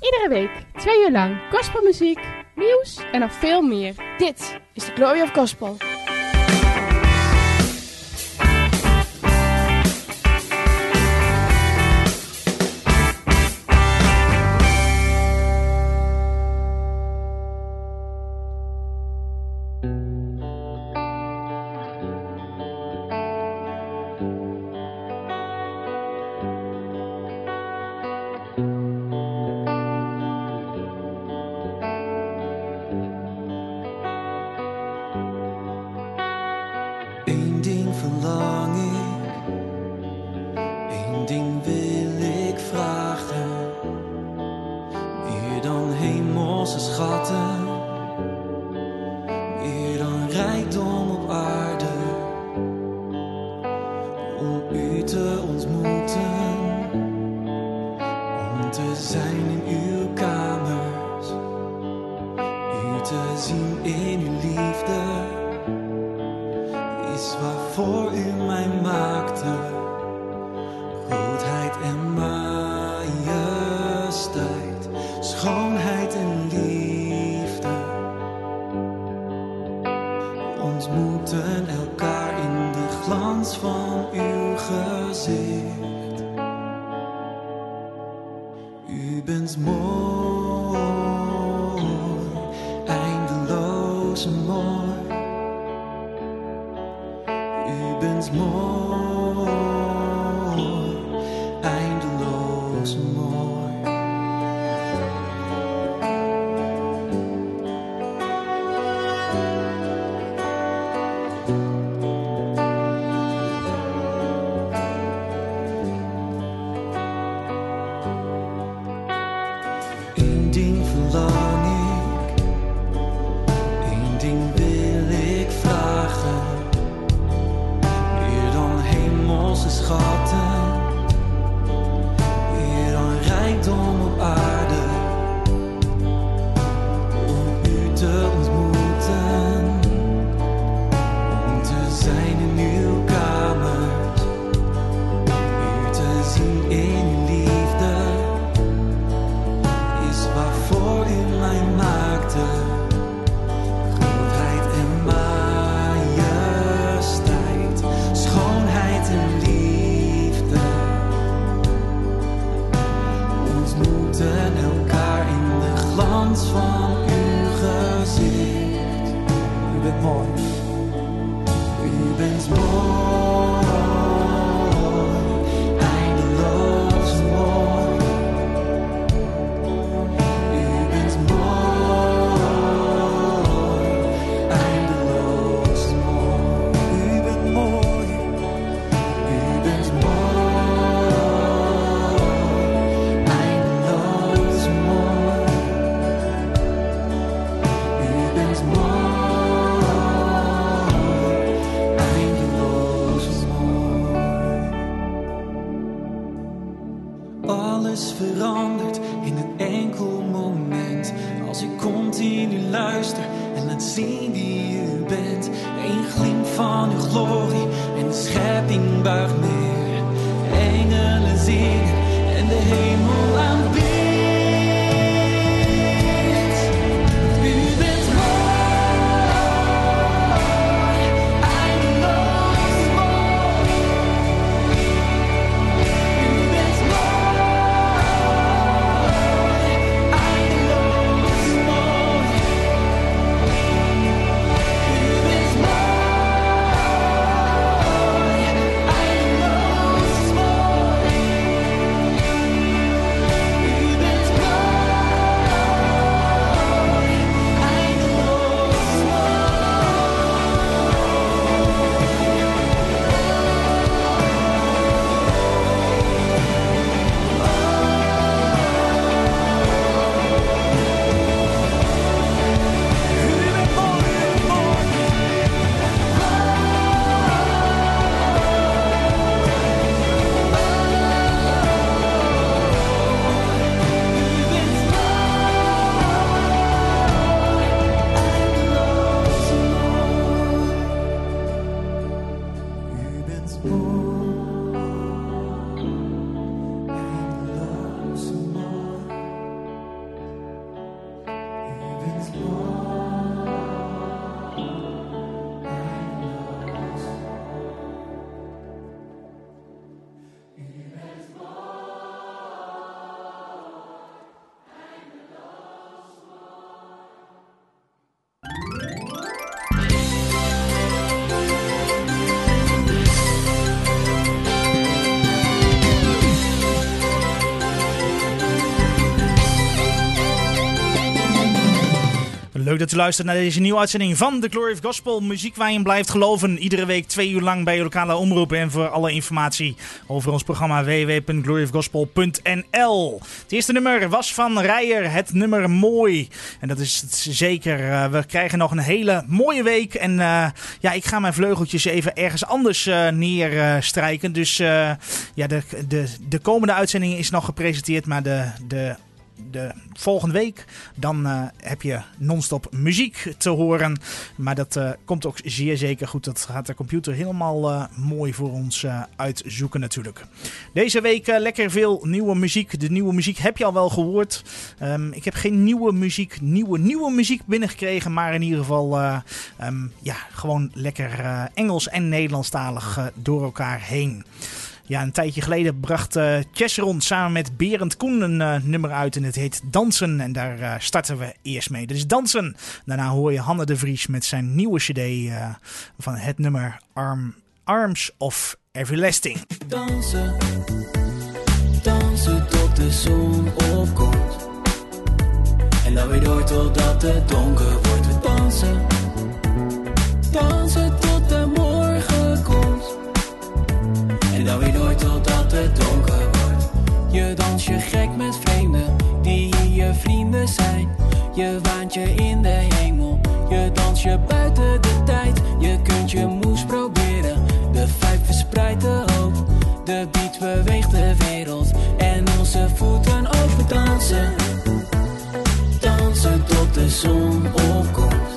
Iedere week, 2 uur lang, gospelmuziek, nieuws en nog veel meer. Dit is de Glory of Gospel. Leuk dat u luistert naar deze nieuwe uitzending van The Glory of Gospel. Muziek waar je in blijft geloven. Iedere week 2 uur lang bij je lokale omroep. En voor alle informatie over ons programma www.gloryofgospel.nl. Het eerste nummer was van Rijer, het nummer Mooi. En dat is het zeker. We krijgen nog een hele mooie week. En ik ga mijn vleugeltjes even ergens anders neerstrijken. Dus de komende uitzending is nog gepresenteerd. Maar de volgende week dan heb je non-stop muziek te horen. Maar dat komt ook zeer zeker goed. Dat gaat de computer helemaal mooi voor ons uitzoeken natuurlijk. Deze week lekker veel nieuwe muziek. De nieuwe muziek heb je al wel gehoord. Ik heb geen nieuwe muziek binnengekregen. Maar in ieder geval gewoon lekker Engels en Nederlandstalig door elkaar heen. Ja, een tijdje geleden bracht Chesseron samen met Berend Koen een nummer uit en het heet Dansen. En daar starten we eerst mee. Dit is Dansen. Daarna hoor je Hanne de Vries met zijn nieuwe cd van het nummer Arms of Everlasting. Dansen, dansen tot de zon opkomt. En dan weer door totdat het donker wordt. We dansen, dansen tot de morgen komt. En dan weer door totdat het donker wordt. Je dans je gek met vreemden die je vrienden zijn. Je waant je in de hemel. Je dans je buiten de tijd. Je kunt je moes proberen. De vijf verspreidt de hoop. De beat beweegt de wereld. En onze voeten open dansen. Dansen tot de zon opkomt.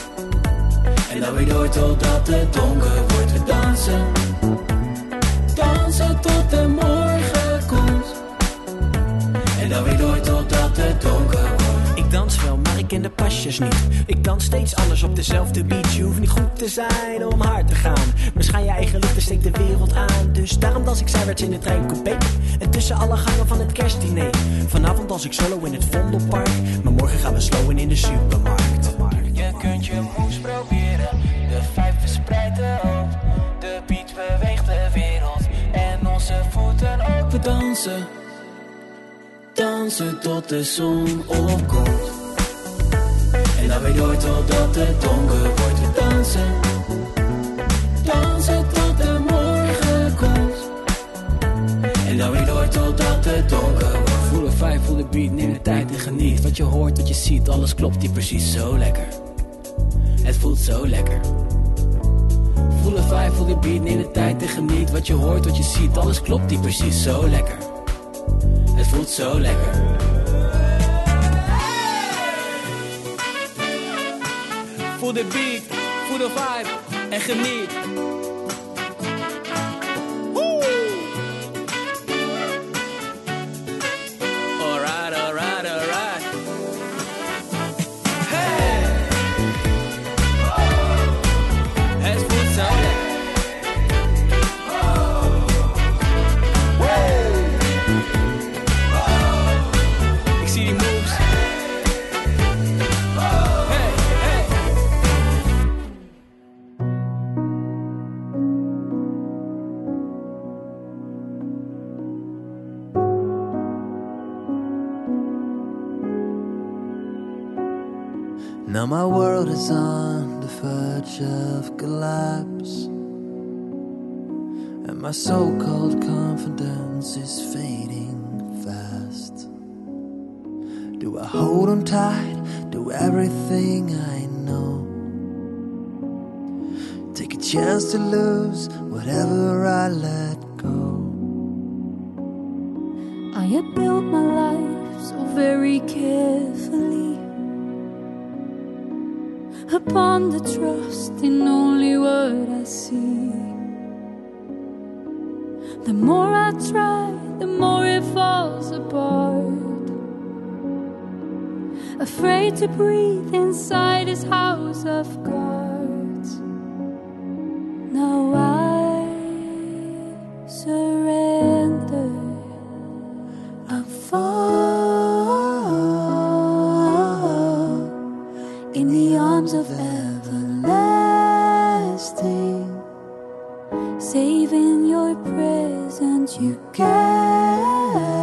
En dan weer door totdat het donker wordt. We dansen. Dansen tot de morgen komt. En dan weer door totdat het donker wordt. Ik dans wel, maar ik ken de pasjes niet. Ik dans steeds anders op dezelfde beat. Je hoeft niet goed te zijn om hard te gaan. Maar schijn je eigen liefde steekt de wereld aan. Dus daarom dans ik zijwaarts in de treincoupé. En tussen alle gangen van het kerstdiner. Vanavond dans ik solo in het Vondelpark. Maar morgen gaan we slowen in de supermarkt. Je kunt je moes proberen. De vijf verspreidt de hoop. De beat beweegt de wereld. En onze voeten open dansen. Dansen tot de zon opkomt. En dan weer door totdat het donker wordt. We dansen. Dansen tot de morgen komt. En dan weer door totdat het donker wordt. Voel de vibe, voel de beat, neem de tijd en geniet. Wat je hoort, wat je ziet, alles klopt hier precies zo lekker. Het voelt zo lekker. Voel de vibe, voel de beat, neem de tijd en geniet. Wat je hoort, wat je ziet, alles klopt hier precies zo lekker. Het voelt zo lekker. Voel de beat, voel de vibe en geniet. Alright, alright, alright. Hey! Het voelt zo lekker. Now my world is on the verge of collapse, and my so-called confidence is fading fast. Do I hold on tight to everything I know? Take a chance to lose whatever I let go. I have built my life so very carefully upon the trust in only what I see. The more I try, the more it falls apart. Afraid to breathe inside this house of cards. Now I surrender. I'm fall in the arms of everlasting. Safe in your presence, you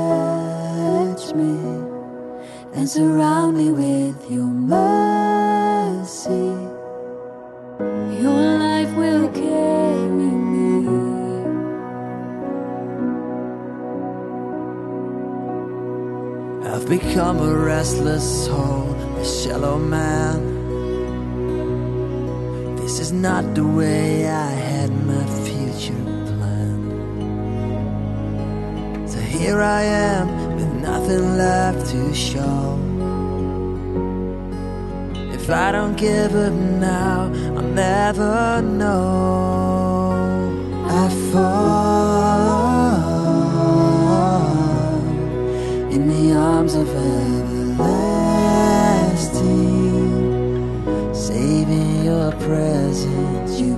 catch me and surround me with your mercy. mercy, your life will carry me. I've become a restless soul, a shallow man. This is not the way I had my future planned. So here I am with nothing left to show. If I don't give up now, I'll never know. I fall in the arms of everlasting. Saving your presence, you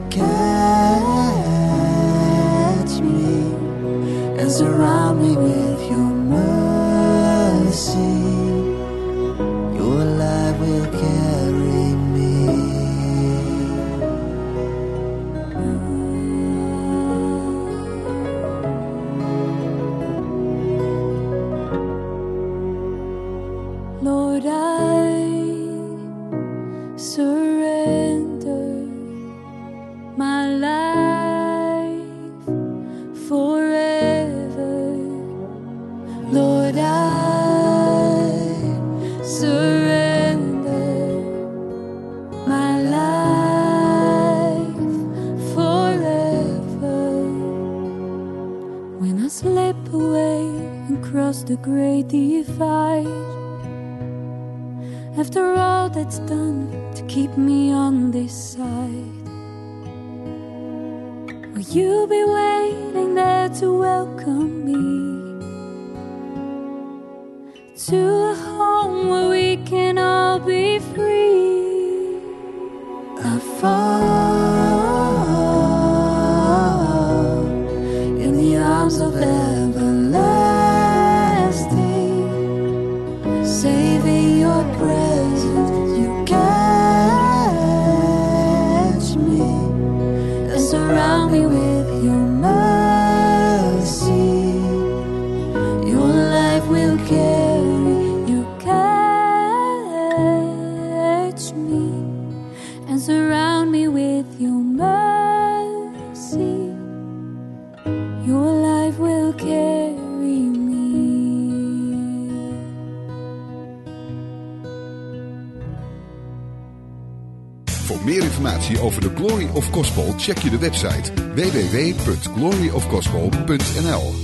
catch me and surround me with your mercy. Your light will carry me. Lord, I surrender my life forever. Lord, I surrender my life forever. When I slip away and cross the great divide, after all that's done to keep me on this side, will you be waiting there to welcome me to a home where we can all be free? I fall in the arms of everlasting, saving your presence, you catch me and surround me with your mercy. Your life will carry, you catch me and surround me with your mercy. Your life will carry me. Voor meer informatie over de Glory of Gospel check je de website www.gloryofgospel.nl.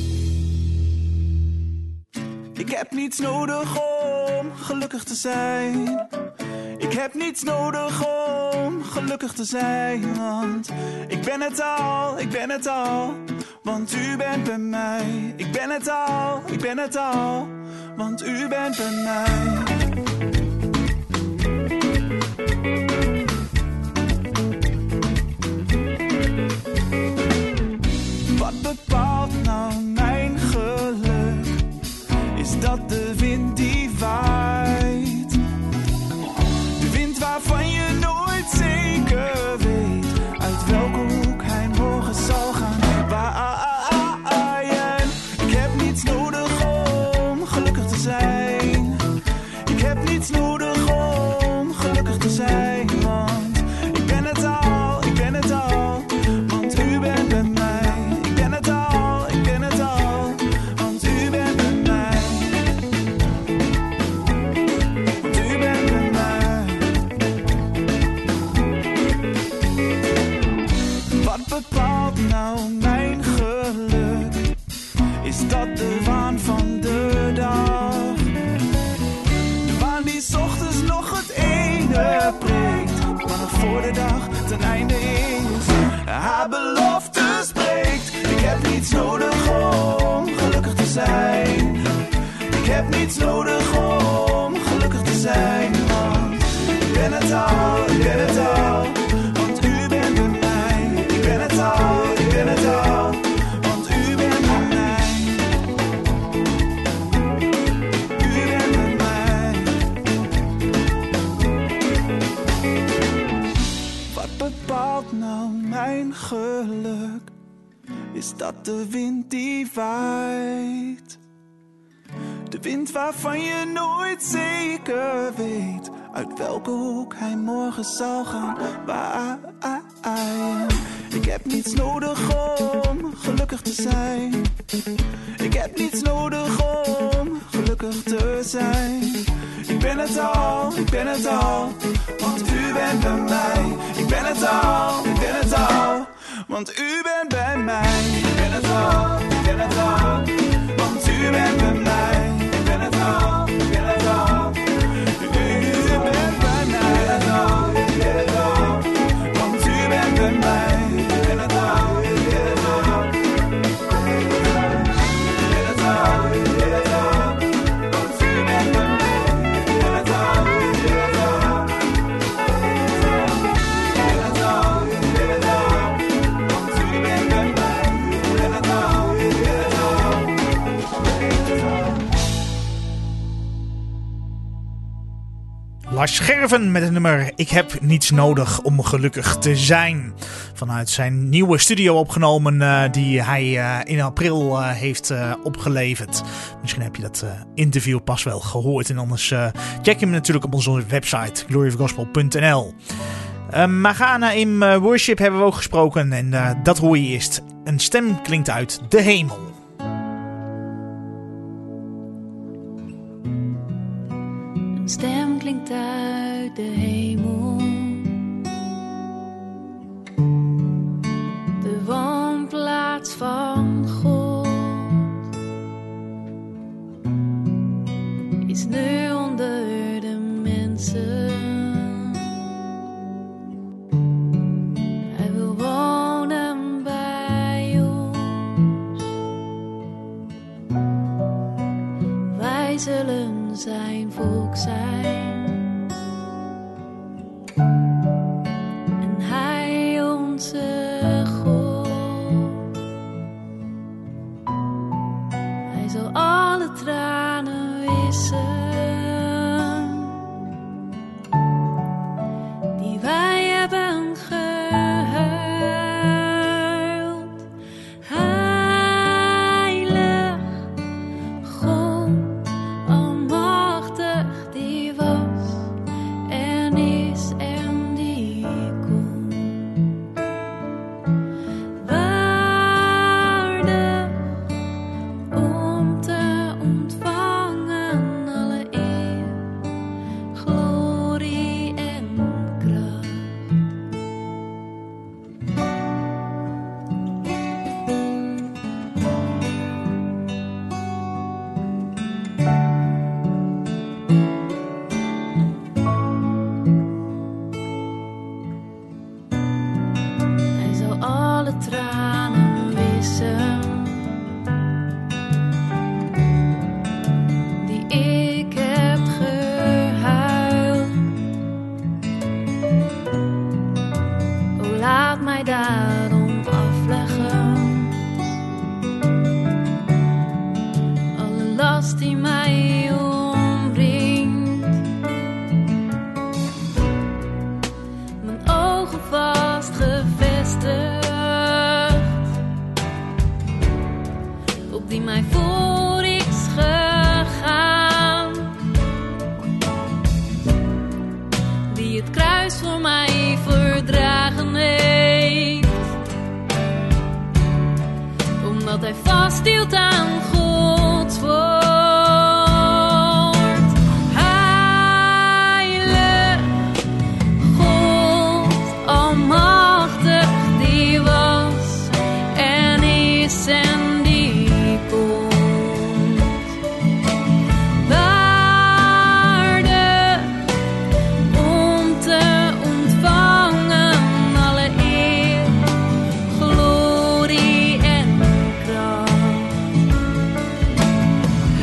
Ik heb niets nodig om gelukkig te zijn. Ik heb niets nodig om gelukkig te zijn. Want ik ben het al, ik ben het al. Want u bent bij mij. Ik ben het al, ik ben het al. Want u bent bij mij. Wat bepaalt nou mijn geluk? Is dat de wind die waait? De wind waarvan je nooit zeker weet uit welke hoek hij morgen zal gaan waaien. Ik heb niets nodig om gelukkig te zijn. Ik heb niets nodig om gelukkig te zijn. Want ik ben het al, ik ben het al. Want u bent bij mij. Ik ben het al, ik ben het al. Want u bent bij mij. Want u bent bij mij. Wat bepaalt nou mijn geluk? Is dat de waan van de dag? De waan die 's ochtends nog het ene breekt, maar nog voor de dag ten einde is. Haar belofte spreekt. Ik heb niets nodig om gelukkig te zijn. Ik heb niets nodig om gelukkig te zijn. Want ik ben het al, ik ben het al. Want u bent bij mij. Ik ben het al, ik ben het al. Want u bent bij mij. U bent bij mij. Wat bepaalt nou mijn geluk? Is dat de wind die waait? De wind waarvan je nooit zeker weet uit welke hoek hij morgen zal gaan waaien. Ik heb niets nodig om gelukkig te zijn. Ik heb niets nodig om gelukkig te zijn. Ik ben het al, want u bent bij mij. Ik ben het al, want u bent bij mij. Ik ben het al, want u bent bij mij. Ik ben het al, u bent bij mij. Ik ben het al, want u bent bij mij. Ik ben het al, Lars Scherven met het nummer Ik heb niets nodig om gelukkig te zijn. Vanuit zijn nieuwe studio opgenomen die hij in april heeft opgeleverd. Misschien heb je dat interview pas wel gehoord. En anders check je hem natuurlijk op onze website gloryofgospel.nl. Maar Ghana in worship hebben we ook gesproken. En dat hoor je eerst. Een stem klinkt uit de hemel. Een stem klinkt uit de hemel. De woonplaats van God is nu onder de mensen. Hij wil wonen bij ons. Wij zullen zijn volk zijn. En hij onze God. Hij zal alle tranen wissen die wij hebben gehuild. Heilig God, almachtig, die was en is en die komt. Waardig om te ontvangen alle eer, glorie en kracht. Hij zal alle tranen wissen die ik heb gehuild. O, laat mij daarom afleggen alle last die mij omringt. Mijn ogen vast gevestigd op die mij voor is gegaan, die het kruis voor mij verdragen heeft, omdat hij vasthield aan Gods woord. Heilig God, almachtig, die was en is en die komt. Waardig om te ontvangen alle eer, glorie en kracht.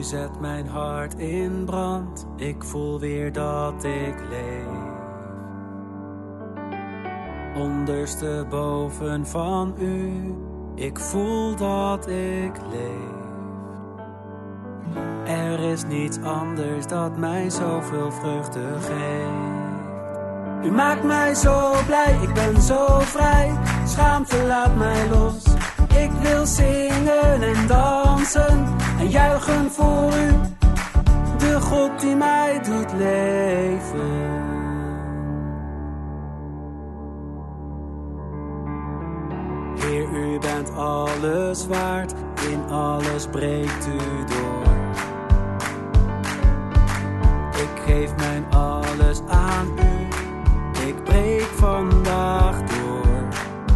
zet mijn hart in brand. Ik voel weer dat ik leef. Ondersteboven van u, ik voel dat ik leef. Er is niets anders dat mij zoveel vreugde geeft. U maakt mij zo blij, ik ben zo vrij. Schaamte laat mij los. Ik wil zingen en dansen en juichen voor u. De God die mij doet leven. Heer, u bent alles waard, in alles breekt u door. Ik geef mijn alles aan u, ik breek vandaag door.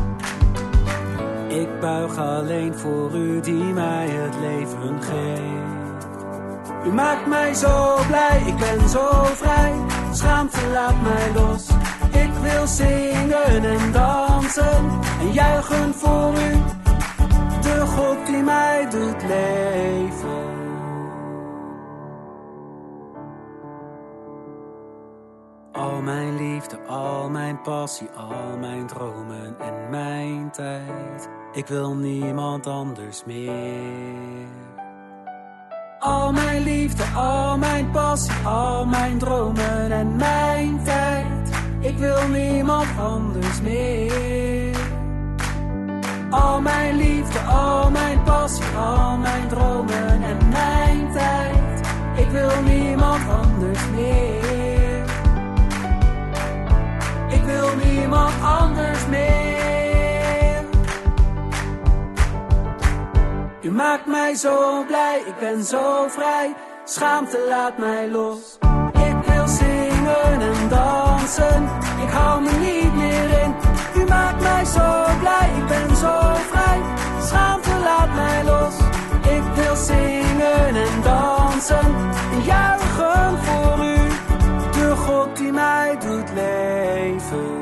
Ik buig alleen voor u die mij het leven geeft. U maakt mij zo blij, ik ben zo vrij, schaamte laat mij los. Ik wil zingen en dansen en juichen voor u, de God die mij doet leven. Al mijn liefde, al mijn passie, al mijn dromen en mijn tijd. Ik wil niemand anders meer. Al mijn liefde, al mijn passie, al mijn dromen en mijn tijd. Ik wil niemand anders meer. Al mijn liefde, al mijn passie, al mijn dromen en mijn tijd. Ik wil niemand anders meer. Ik wil niemand anders meer. U maakt mij zo blij, ik ben zo vrij. Schaamte laat mij los. Ik wil zingen en dansen. Ik hou me niet meer in. U maakt mij zo blij, ik ben zo vrij. Schaamte laat mij los. Ik wil zingen en dansen en juichen voor u. De God die mij doet leven.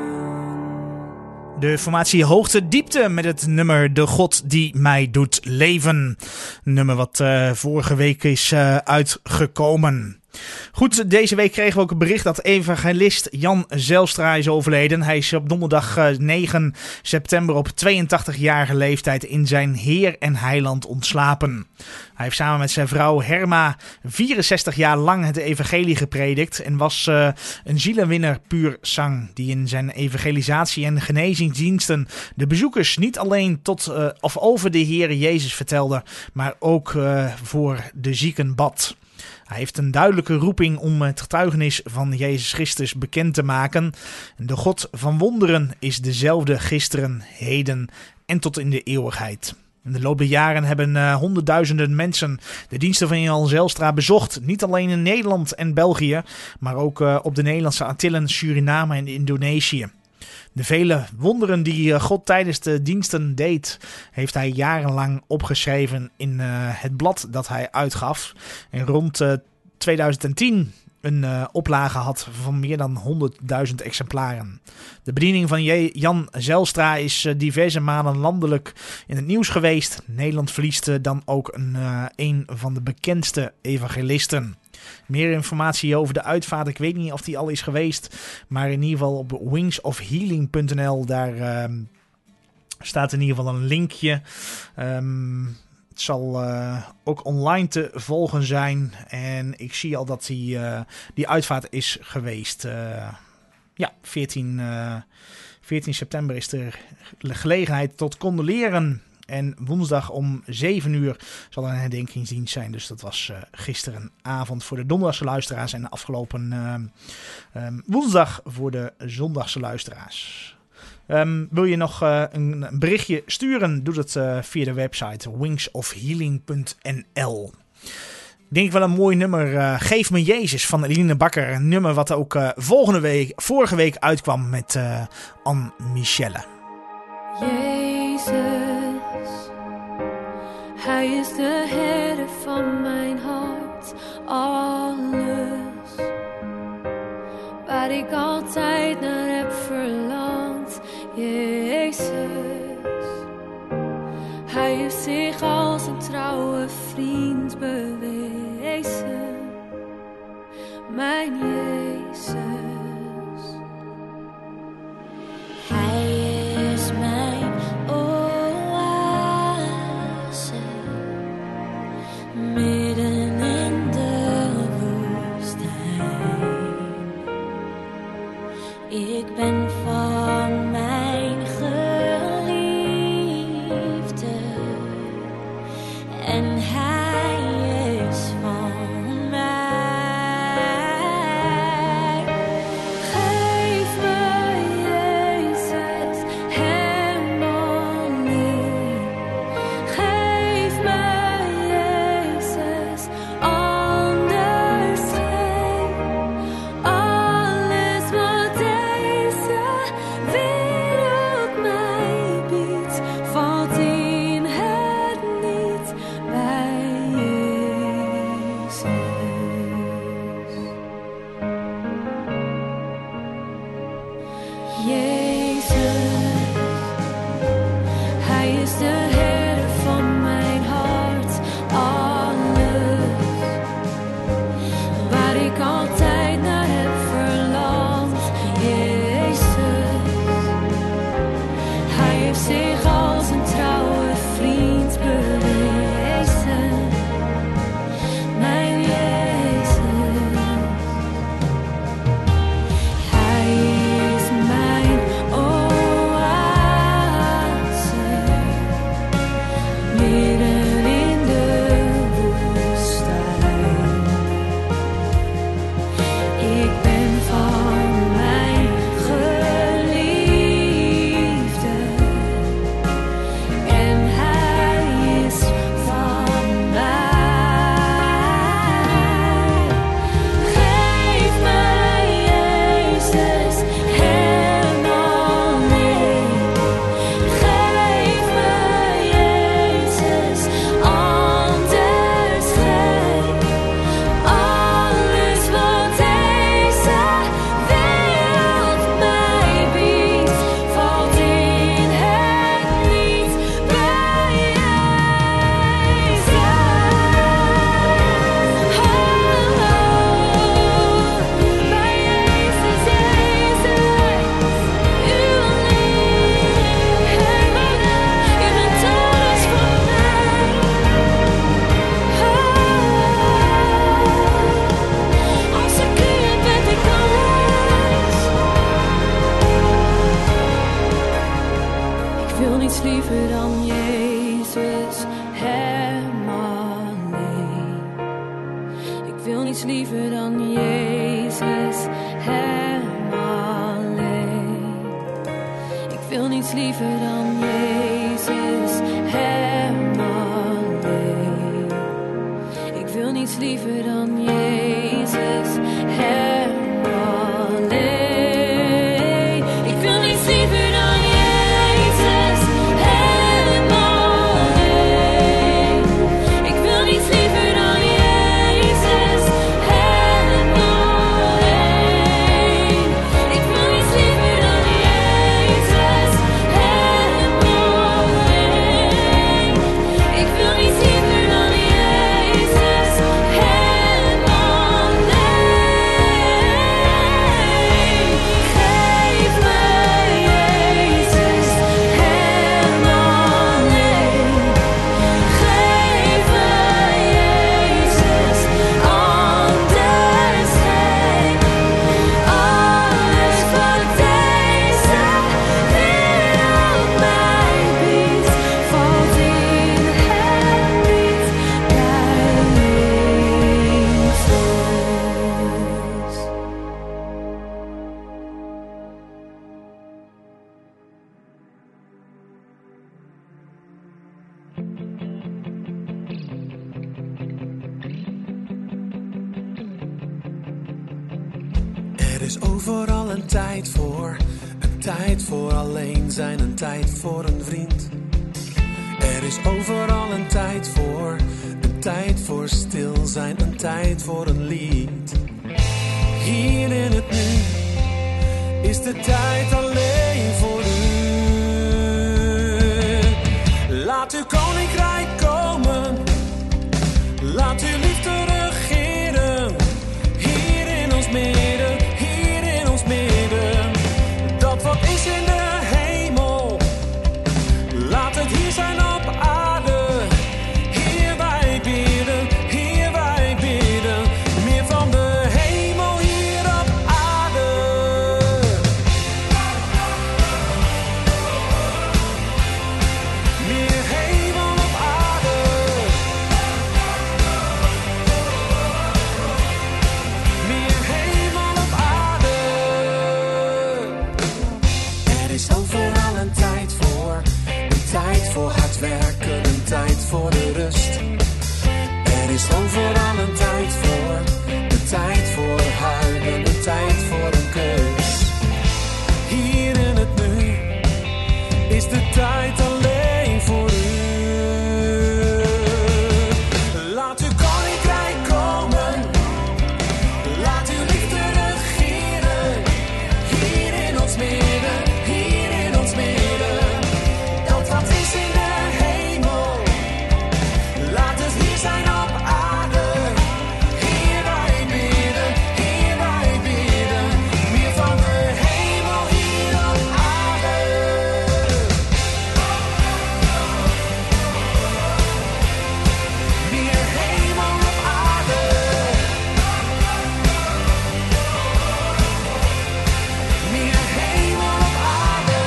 De formatie Hoogte Diepte met het nummer De God die mij doet leven. Een nummer wat vorige week is uitgekomen. Goed, deze week kregen we ook een bericht dat evangelist Jan Zijlstra is overleden. Hij is op donderdag 9 september op 82-jarige leeftijd in zijn Heer en Heiland ontslapen. Hij heeft samen met zijn vrouw Herma 64 jaar lang het evangelie gepredikt en was een zielenwinner puur sang, die in zijn evangelisatie en genezingsdiensten de bezoekers niet alleen tot of over de Heer Jezus vertelde, maar ook voor de zieken bad. Hij heeft een duidelijke roeping om het getuigenis van Jezus Christus bekend te maken. De God van wonderen is dezelfde gisteren, heden en tot in de eeuwigheid. In de loop der jaren hebben honderdduizenden mensen de diensten van Jan Zijlstra bezocht. Niet alleen in Nederland en België, maar ook op de Nederlandse Antillen, Suriname en Indonesië. De vele wonderen die God tijdens de diensten deed, heeft hij jarenlang opgeschreven in het blad dat hij uitgaf. En rond 2010 een oplage had van meer dan 100.000 exemplaren. De bediening van Jan Zijlstra is diverse malen landelijk in het nieuws geweest. Nederland verliest dan ook een van de bekendste evangelisten. Meer informatie over de uitvaart, ik weet niet of die al is geweest, maar in ieder geval op wingsofhealing.nl, daar staat in ieder geval een linkje. Het zal ook online te volgen zijn en ik zie al dat die uitvaart is geweest. 14 september is er gelegenheid tot condoleren. En woensdag om 7 uur zal er een herdenkingsdienst zijn. Dus dat was gisterenavond voor de donderdagse luisteraars. En afgelopen woensdag voor de zondagse luisteraars. Wil je nog een berichtje sturen? Doe dat via de website wingsofhealing.nl. Ik denk wel een mooi nummer. Geef me Jezus van Eline Bakker. Een nummer wat ook vorige week uitkwam met Anne Michelle. Jezus, Hij is de herder van mijn hart. Alles waar ik altijd naar heb verlangd. Jezus, Hij heeft zich als een trouwe vriend bewezen. Ik ben van mijn geliefde en hij is van mij. Geef me Jezus, hem alleen. Geef me Jezus, anders geen. Alles wat deze wereld mij biedt, valt in het niet bij Jezus. Jezus, hij is de herder van mijn hart. Alles waar ik altijd naar heb verlangd. Jezus, hij heeft zich als een trouwe vriend bewezen. Mijn Jezus, hij is mijn oase, midden in de woestijn. Ik ben van mijn geliefde en hij is van mij. Geef mij Jezus, hem alleen. Geef me Jezus, anders geen. Alles wat deze wereld mij biedt, valt in het niet bij Jezus. Bij Jezus, Jezus, u alleen. U bent alles voor mij. Als ik u heb, ben ik alles. Ik wil niets liever dan Jezus, hem alleen. Ik wil niets liever dan Jezus, hem alleen. Ik wil niets liever dan Jezus, hem alleen. Ik wil niets liever dan Jezus, hem alleen. Ik wil niets liever dan Jezus, hem alleen. Ik wil niets liever dan Jezus, hem alleen. Ik wil niets liever dan Jezus, hem alleen. Ik wil niets liever dan Jezus, hem Er is overal een tijd voor alleen zijn, een tijd voor een vriend. Er is overal een tijd voor stil zijn, een tijd voor een lied. Hier in het nu is de tijd alleen voor u. Laat uw koninkrijk komen, laat uw liefde regeren. Hier in ons midden, hier in ons midden. Dat wat is in de hemel, laat het hier zijn op aarde. Hier wij bidden, meer van de hemel hier op aarde. Er is overal een tijd voor. Een tijd voor hard werken, een tijd voor de rust. Er is overal een tijd voor. Een tijd voor huilen, een tijd voor een kus. Hier in het nu is de tijd alleen voor u. Laat uw koninkrijk komen. Laat uw liefde regeren. Hier in ons midden, hier in ons midden. Dat wat is in de hemel. Laat het hier zijn op aarde. Hier wij bidden, hier wij bidden. Meer van de hemel hier op aarde. Meer hemel op aarde. Meer hemel op aarde.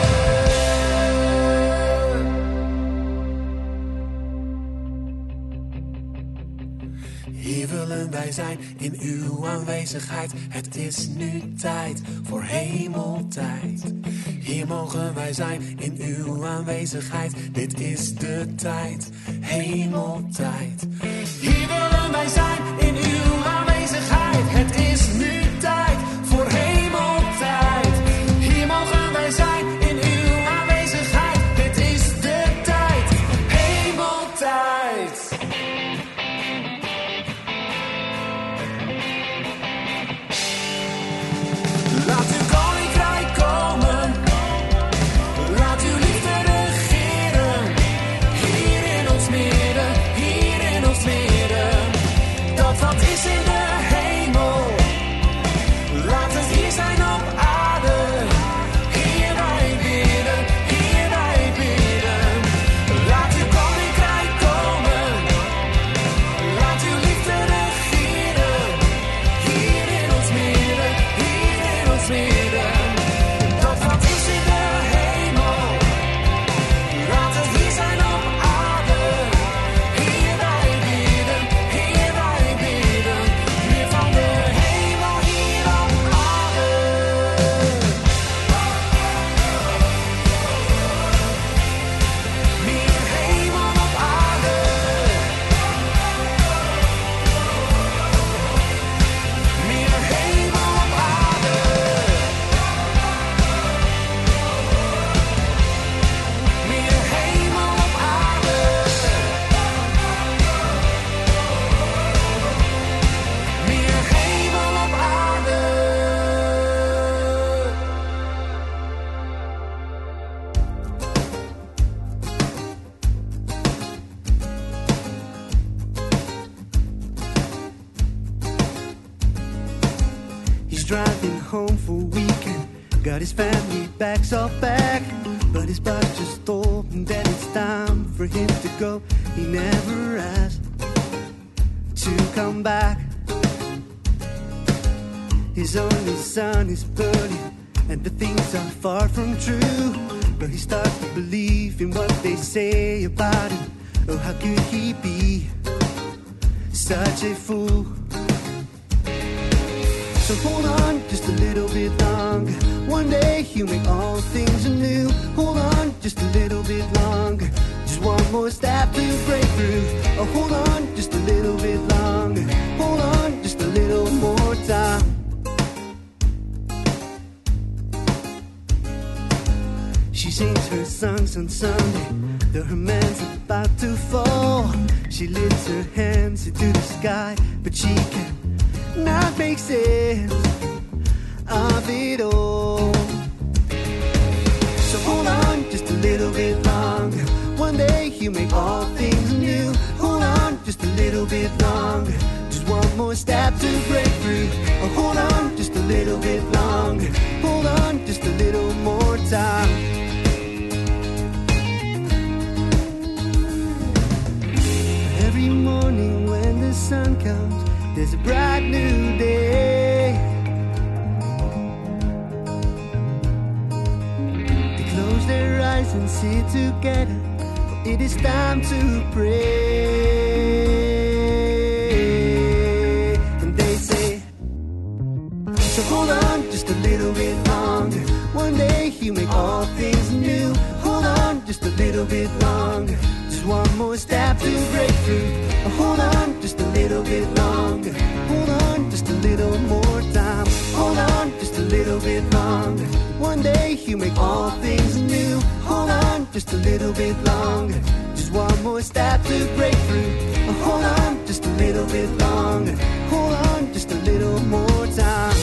Hier willen wij zijn in uw aanwezigheid. Het is nu tijd voor hemeltijd. Hier mogen wij zijn in uw aanwezigheid. Dit is de tijd, hemeltijd. Hier willen wij zijn in uw aanwezigheid. Het is nu tijd voor hemeltijd. Hier mogen wij zijn in uw aanwezigheid. Dit is de tijd, hemeltijd. Laat uw koninkrijk komen. Laat uw liefde regeren. Hier in ons midden, hier in ons midden. Dat wat is in de hemel. Laat het hier zijn op aarde. Hier wij bidden, hier wij bidden. Laat uw koninkrijk komen. Laat uw liefde regeren. Hier in ons midden, hier in ons midden. Dat wat is in de hemel. Laat het hier zijn op aarde. Hier wij bidden, hier wij bidden. Meer van de hemel hier op aarde. Meer hemel op aarde. Meer hemel op aarde. Meer hemel op aarde. Meer hemel op aarde. He's driving home for a weekend, got his family bags all back. But his boss just told him that it's time for him to go. He never asked to come back. His only son is burning, and the things are far from true. But he starts to believe in what they say about him. Oh, how could he be such a fool? So hold on just a little bit longer. One day he'll make all things anew. Hold on just a little bit longer. Just one more step to break through. Oh, hold on just a little bit longer. Hold on just a little more time. She sings her songs on Sunday, though her man's about to fall. She lifts her hands into the sky, but she can't not make sense of it all. So hold on just a little bit longer. One day he'll make all things new. Hold on just a little bit longer. Just one more step to break through. Oh, hold on just a little bit longer. Hold on just a little more time. Every morning when the sun comes, there's a bright new day. They close their eyes and sit together, for it is time to pray. And they say, so hold on just a little bit longer. One day you make all things new. Hold on just a little bit longer. Just one more step to break through. Hold on just a little bit longer. Hold on just a little more time. Hold on just a little bit longer. One day you make all things new. Hold on just a little bit longer. Just one more step to break through. Hold on just a little bit longer. Hold on just a little more time.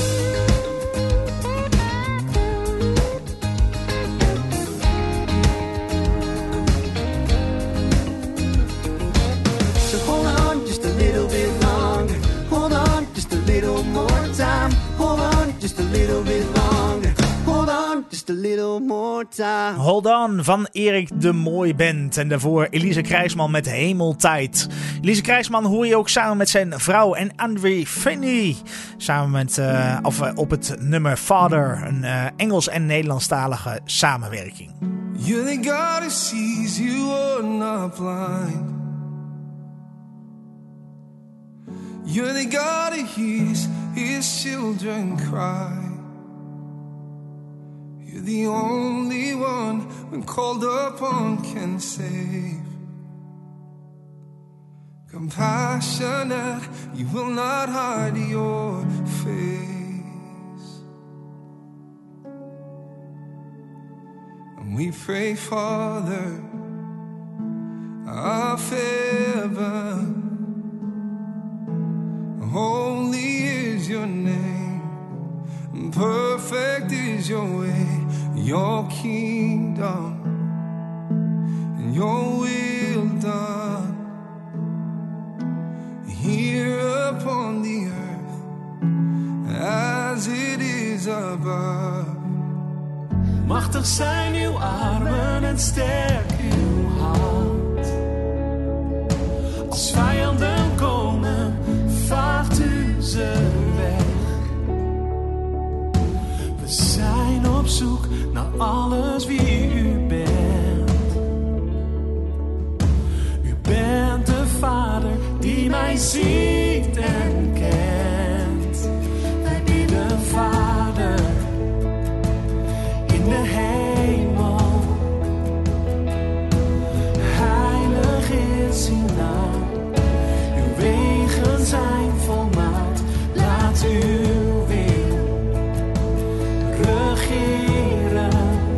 So hold on just a little bit longer. Hold on just a little more time. Hold on just a little bit longer. Hold on just a little more time. Hold On van Erik de Mooi Band. En daarvoor Elise Krijsman met Hemeltijd. Elise Krijsman hoor je ook samen met zijn vrouw en Andre Finney. Samen met, op het nummer Father. Een Engels- en Nederlandstalige samenwerking. You're the God who sees, you are not blind. You're the God who hears his children cry. You're the only one when called upon can save. Compassionate, you will not hide your face. And we pray, Father of heaven, holy is your name, perfect is your way, your kingdom and your will done here upon the earth as it is above. Machtig zijn uw armen en sterk uw hand. Als vijanden komen, vaagt u ze weg. We zijn op zoek naar alles wie u bent. U bent de Vader die mij ziet en kent. Wij bidden, Vader, in de hemel. Heilig is uw naam. Uw wegen zijn volmaakt. Laat uw wil regeren.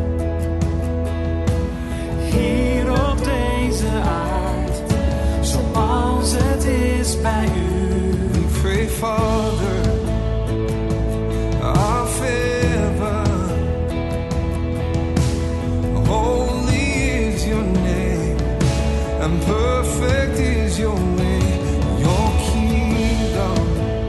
Hier op deze aard, zoals het is bij u. We pray, Father of heaven, holy is your name, and perfect is your way, your kingdom,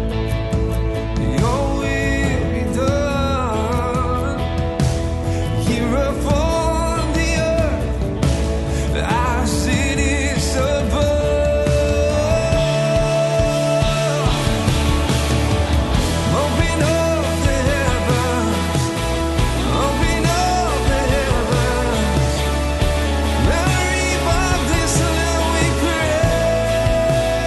your will be done, here upon the earth, as it is above. Open up the heavens, open up the heavens, Mary Baptist, let we pray.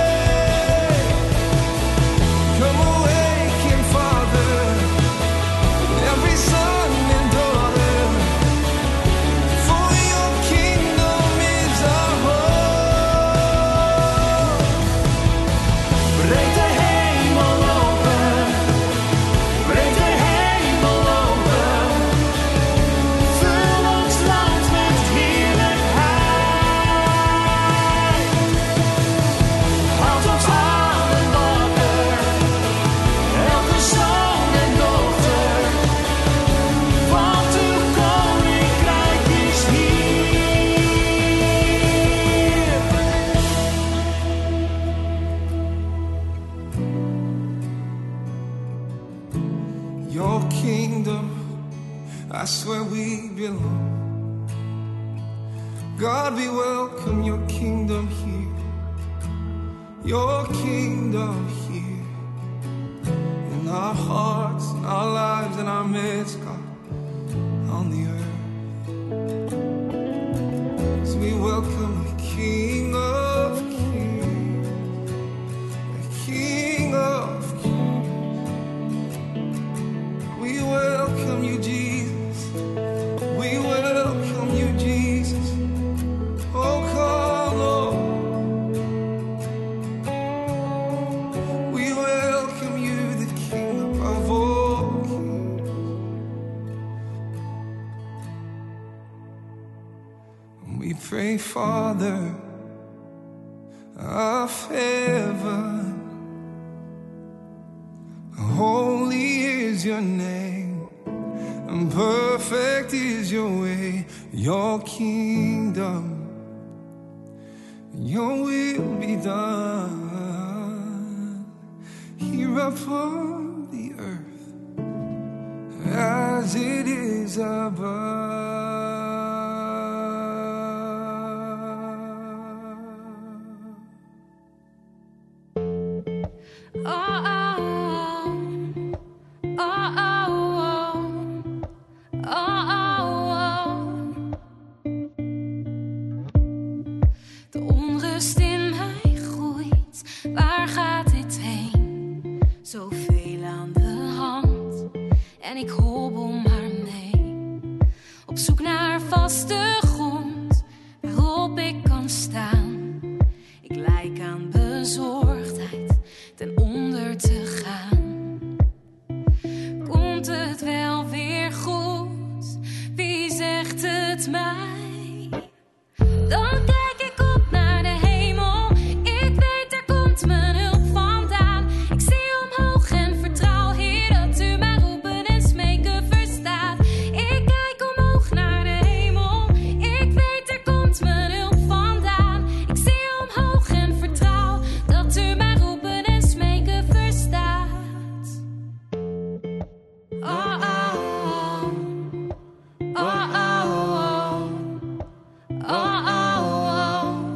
Come awaken, Father, every son and daughter, for your kingdom is our hope. Breek de hemel open, breek de hemel open. Vul ons land met heerlijkheid. Houd ons allen wakker, elke zoon en dochter. Want uw koninkrijk is hier. Your kingdom, that's where we belong. God, we welcome your kingdom here. Your kingdom here. In our hearts, in our lives, in our midst, God, on the earth. So we welcome the King of Kings, the King of Kings. We welcome you, Jesus. We pray, Father of heaven, holy is your name, and perfect is your way. Your kingdom, your will be done here upon the earth as it is above. De onrust in mij groeit, waar gaat dit heen? Zoveel aan de hand en ik hobbel maar mee. Op zoek naar vaste grond waarop ik kan staan. Ik lijk aan bezorgdheid ten onder te gaan. Komt het wel weer goed? Wie zegt het mij? Dan kijk ik op naar de hemel. Ik weet, daar komt mijn hulp vandaan. Ik zie omhoog en vertrouw, Heer, dat u mij roepen en smeken verstaat. Ik kijk omhoog naar de hemel. Ik weet, daar komt mijn hulp vandaan. Ik zie omhoog en vertrouw, dat u mij roepen en smeken verstaat. Oh, oh, oh. Oh, oh, oh. Oh, oh, oh.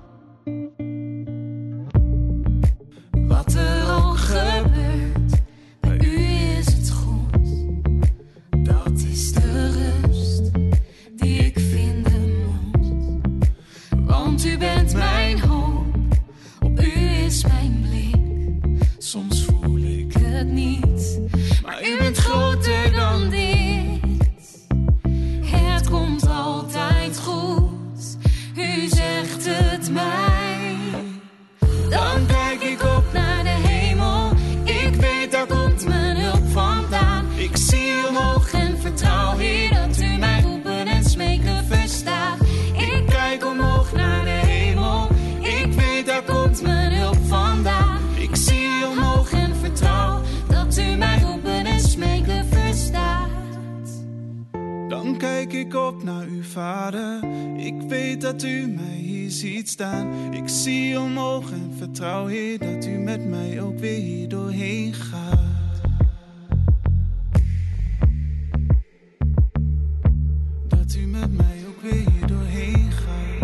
Wat er ook gebeurt, bij u is het goed. Dat is de rust die ik vinden moet. Want u bent mijn hoop, op u is mijn blik. Soms voel ik het niet, maar u bent groter dan dit. Het komt altijd goed, u zegt het mij. Dan kijk ik op naar de hemel. Ik weet, daar komt mijn hulp vandaan. Ik zie omhoog en vertrouw, Heer, dat u mij roepen en smeken verstaat. Ik kijk omhoog naar de hemel. Ik weet, daar komt mijn hulp vandaan. Ik zie omhoog en vertrouw, dat u mij roepen en smeken verstaat. Dan kijk ik op naar uw Vader. Ik weet dat u mij hier ziet staan. Ik zie omhoog en vertrouw, Heer, dat u met mij ook weer hier doorheen gaat. Dat u met mij ook weer hier doorheen gaat.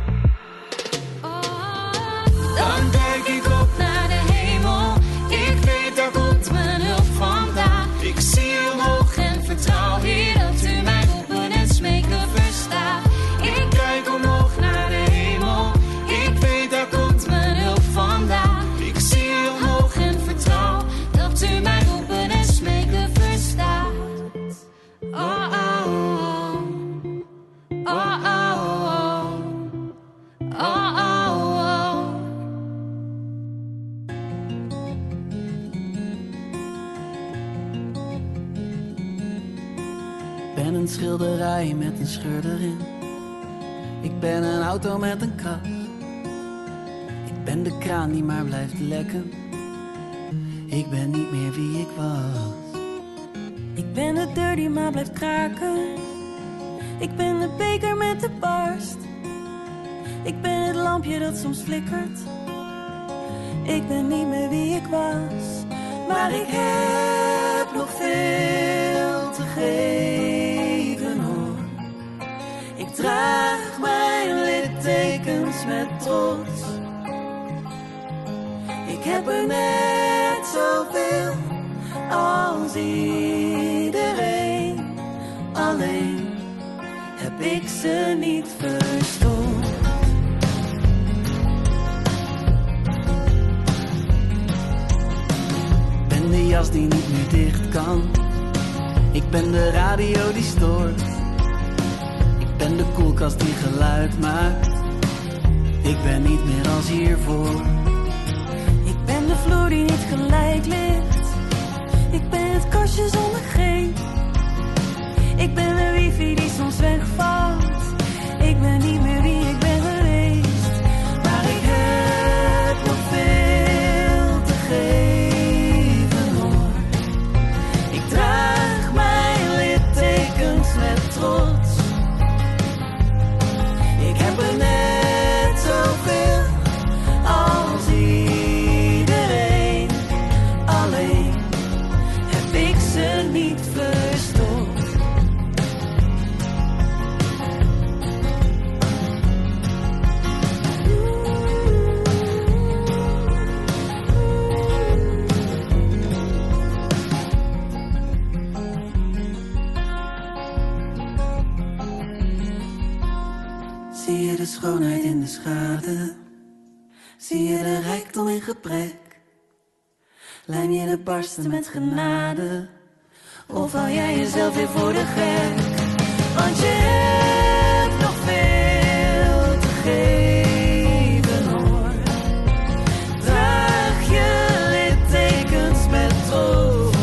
Dan kijk ik op naar de hemel. Ik weet, daar komt mijn hulp vandaan. Ik zie omhoog en vertrouw, Heer, dat u mij roepen en smeken verstaat. Ik kijk omhoog naar de hemel. Ik weet, daar komt mijn hulp vandaan. Ik zie omhoog en vertrouw, dat u mij roepen en smeken verstaat. Oh, oh, oh. Oh, oh, oh. Oh, oh, oh. Ik ben een schilderij met een scheur erin. Ik ben een auto met een kras. Ik ben de kraan die maar blijft lekken. Ik ben niet meer wie ik was. Ik ben de deur die maar blijft kraken. Ik ben de beker met de barst. Ik ben het lampje dat soms flikkert. Ik ben niet meer wie ik was. Maar ik heb nog veel te geven, hoor. Ik draag mijn littekens met trots. Ik heb er net zoveel als iedereen. Alleen heb ik ze niet verstoord. Ik ben de jas die niet meer dicht kan. Ik ben de radio die stoort. Ik ben de koelkast die geluid maakt. Ik ben niet meer als hiervoor. Ik ben de vloer die niet gelijk ligt. Ik ben het kastje zonder greep. Ik ben de wifi die soms wegvalt. Ik ben niet meer wie Zie je de schoonheid in de schade? Zie je de rijkdom in gebrek? Lijm je de barsten met genade? Of hou jij jezelf weer voor de gek? Want je hebt nog veel te geven, hoor. Draag je littekens met trots.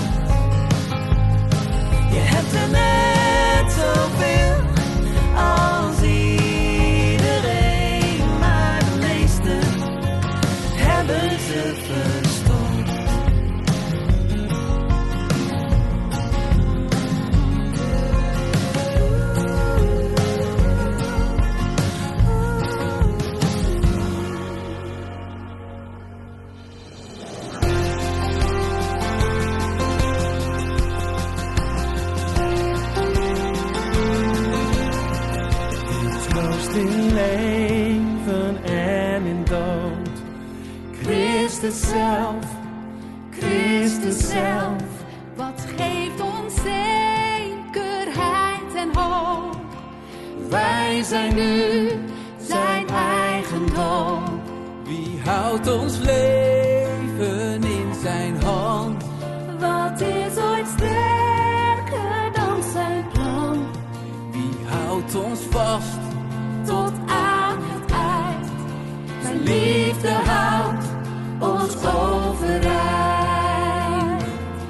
Je hebt er net zoveel als iedereen, maar de meesten hebben ze verstopt. In leven en in dood. Christus zelf, wat geeft ons zekerheid en hoop. wij zijn nu zijn eigendom. Wie houdt ons leven in zijn hand? Wat is ooit sterker dan zijn plan? Wie houdt ons vast tot aan het eind? Zijn liefde houdt ons overeind.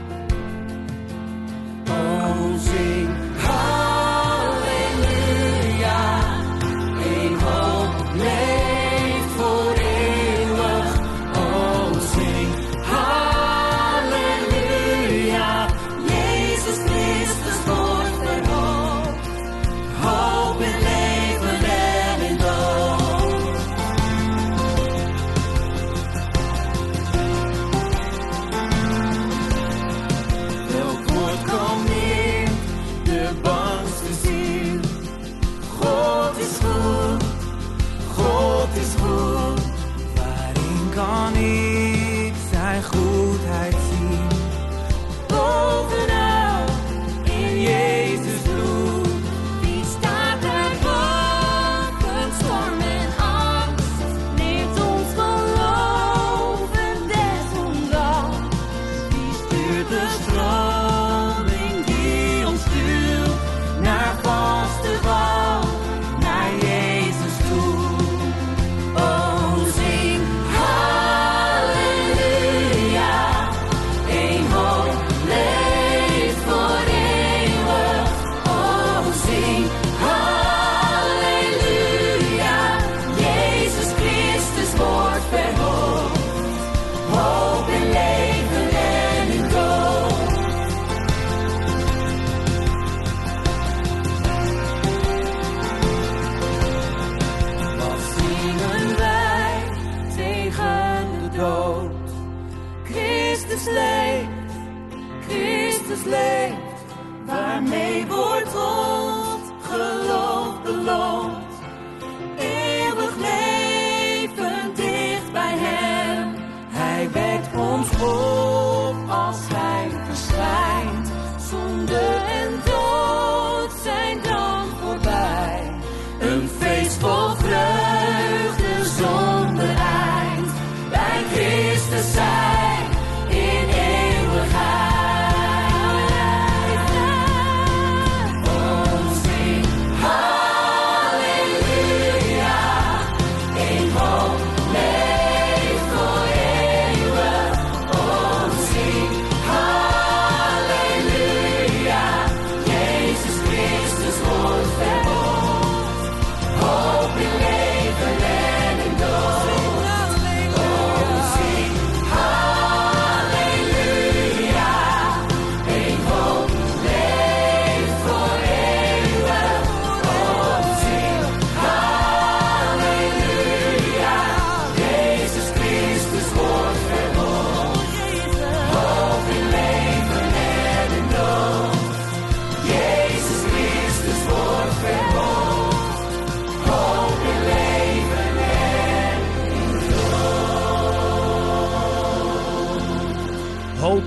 Oh, zing halleluja. Eén hoop leeft voor eeuwig. Oh, zing halleluja. Jezus Christus wordt verhoogd. Hoop in leven en in dood. Welk woord kan neer de bangste ziel? God is goed, God is goed. Waarin kan ik zijn goedheid zien? Bovenal in Jezus bloed. Wie staat er boven storm en angst? Leert ons geloven desondanks. Wie stuurt de stroming die ons stuurt naar vaste val, naar Jezus toe? Oh, zing halleluja. Eén hoop leeft voor eeuwig. Oh, zing halleluja. Jezus Christus wordt verhoogd. Hoop in leven en in dood. Wat zingen wij tegen de dood? Christus leeft, Christus leeft. Waarmee wordt ons geloof beloond? Eeuwig leven dicht bij hem. Hij wekt ons op als hij verschijnt. Zonde en dood zijn dan voorbij. Een feest vol vreugde zonder eind. Bij Christus zijn in eeuwigheid. Oh, zing halleluja. Eén hoop leeft voor eeuwig. Oh,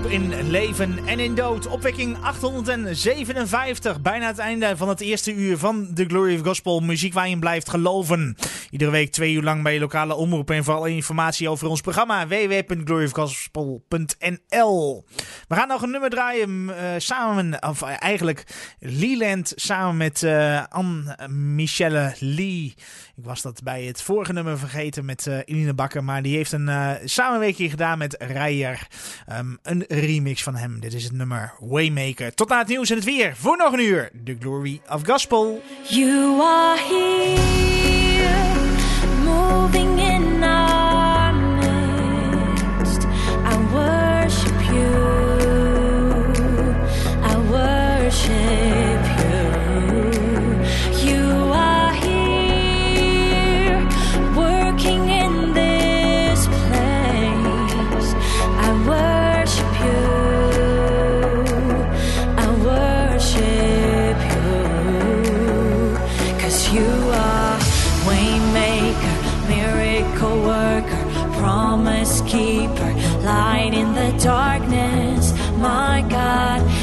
hoop in leven en in dood. Opwekking 857. Bijna het einde van het eerste uur van The Glory of Gospel. Muziek waar je blijft geloven. Iedere week 2 uur lang bij je lokale omroep. En voor alle informatie over ons programma www.gloryofgospel.nl. We gaan nog een nummer draaien samen, of eigenlijk Leland samen met Anne-Michelle Lee. Ik was dat bij het vorige nummer vergeten met Eline Bakker. Maar die heeft een samenwerking gedaan met Rijer. Een remix van hem. Dit is het nummer Waymaker. Tot na het nieuws en het weer. Voor nog een uur. The Glory of Gospel. You are here, moving in our midst. I worship you. I worship you. You are here, working in this place. I worship you. I worship you. 'Cause you are waymaker, miracle worker, promise keeper, light in the darkness. My God,